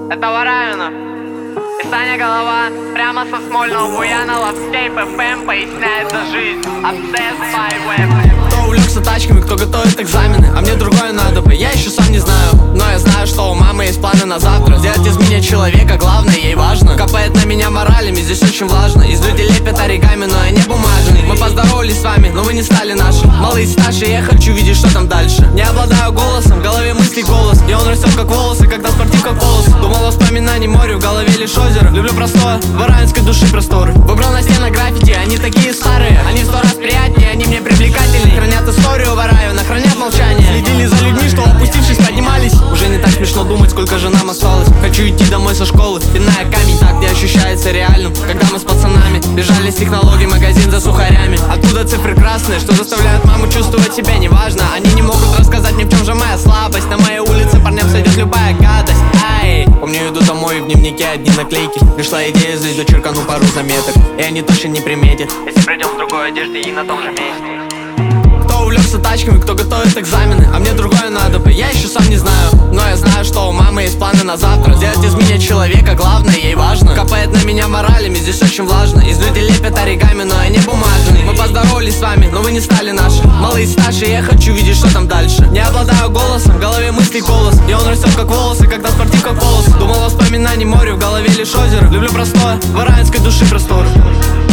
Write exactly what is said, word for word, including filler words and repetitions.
Это Варавина и Саня Голова. Прямо со Смольного Буяна Лавскейп эф эм поясняет за жизнь. Obsessed by web. Кто увлекся тачками, кто готовит экзамены, а мне другое надо бы, я еще сам не знаю. Но я знаю, что у мамы есть планы на завтра. Сделать из меня человека, главное ей важно. Копает на меня моралями, здесь очень влажно. Из людей лепят оригами, но я не бумажный. Мы поздоровались с вами, но вы не стали наши. Малые старшие, я хочу видеть, что там дальше. Не обладаю голосом, в голове мысли голос. И он растет как волосы, когда спортив как полос. Думал воспоминаний море, в голове лишь озеро. Люблю простое, в воравинской души просторы. Выбрал на стенах граффити, они такие старые. Они в сто раз приятнее, они мне привлекательнее. Хранят историю Варавина, хранят молчание. Следили за людьми, что опустившись поднимались. Уже не так смешно думать, сколько же нам осталось. Хочу идти домой со школы, пиная камень так, где ощущается реальным. Когда мы с пацанами бежали с технологий, магазин за сухарями. Оттуда цифры красные, что заставляют маму чувствовать себя неважно. Они не могут рассказать мне, в чем же моя слабость. На моей улице парням сойдет любая гадость. Ай, помню, иду домой, в дневнике одни наклейки. Пришла идея, здесь дочеркану пару заметок, и они точно не приметят, если придем в другой одежде и на том же месте. Кто увлекся тачками, кто готовит экзамены, а мне другое надо бы, я еще сам не знаю. Но я знаю, что у мамы есть планы на завтра. Сделать из меня человека, главное ей важно. Копает на меня моралями, здесь очень влажно. Из людей лепят оригами, но я не бумажный. Мы поздоровались с вами, но вы не стали наши. Малые старшие, я хочу видеть, что там дальше. Не обладаю голосом, в голове мысли голос. И он растет как волосы, когда спортив как полос. Думал воспоминаний море, в голове лишь озеро. Люблю простое, в воравинской души просторы.